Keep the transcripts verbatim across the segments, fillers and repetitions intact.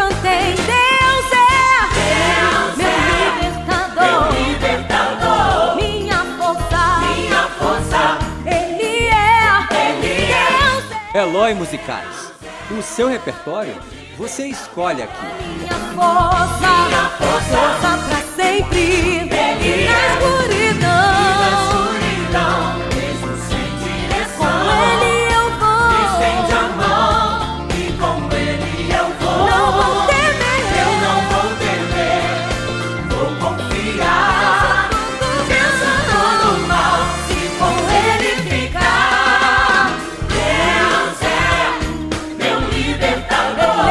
cantem. Deus é, Deus meu, é libertador, meu libertador, minha força, minha força. Ele é, Ele é. Deus é. Eloy Musicais. O seu repertório você escolhe aqui. Minha força, minha força, força pra sempre. Ele na escuridão, na escuridão, mesmo sem direção. Com Ele eu vou, estende a mão e com Ele eu vou. Não vou temer, eu não vou temer, vou confiar. Pensando no mal, se com Ele ficar. Deus é meu libertador.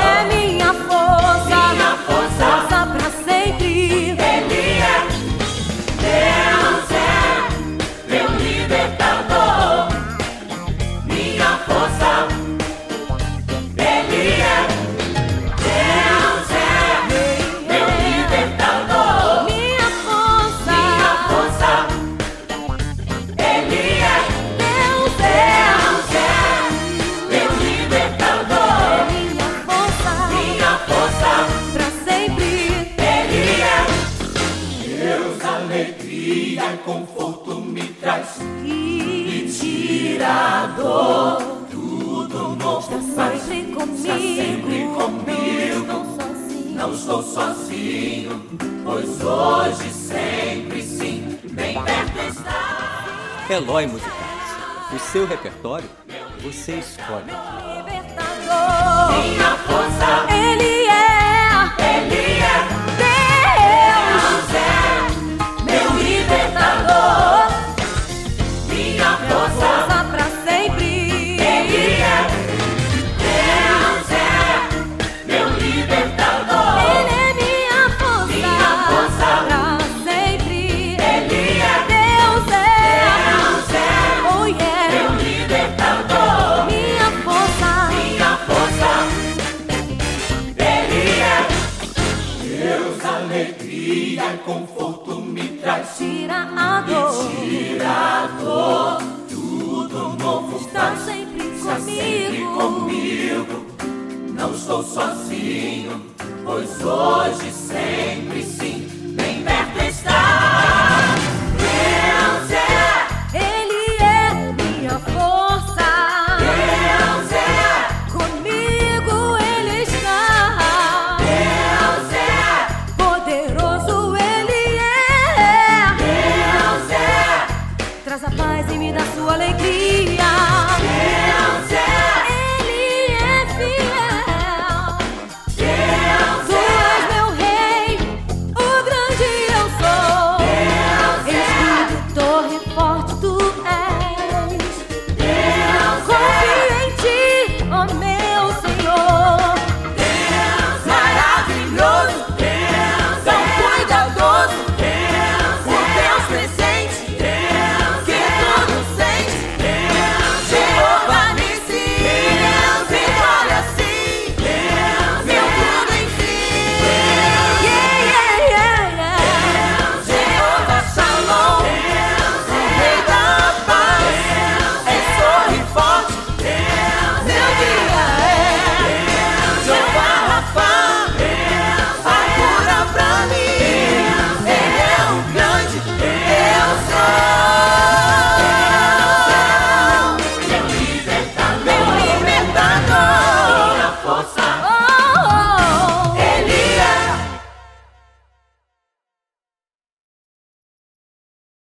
Alegria, conforto me traz e tira a dor. Tudo novo faz, sempre comigo, está sempre comigo. Não estou sozinho, não estou sozinho, pois hoje sempre sim, bem perto está. Eloy Musicais. O seu repertório você escolhe aqui. libertador, Minha força, Ele é, Ele é. Deus é meu libertador, Minha força, força pra sempre. Ele é. Deus é meu libertador. Ele é minha força, Minha força, pra sempre. Ele é. Deus é, Deus é oh yeah, meu libertador. minha força, Minha força, Ele é. Deus, alegria, conforto me traz, tira a dor, tira a dor. Tudo novo está faz, sempre está sempre comigo. comigo. Não estou sozinho, pois hoje sempre